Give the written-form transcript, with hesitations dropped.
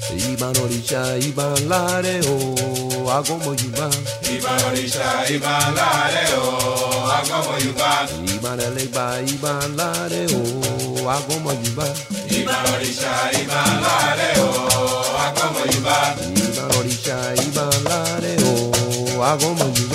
Iban orisha, iban lare o, agomo yuba. Iban orisha, iban lare o, agomo yuba. Iban eleba, iban lare o, agomo yuba. Iban orisha, iban lare o, agomo yuba. Iban orisha, iban lare o, agomo yuba.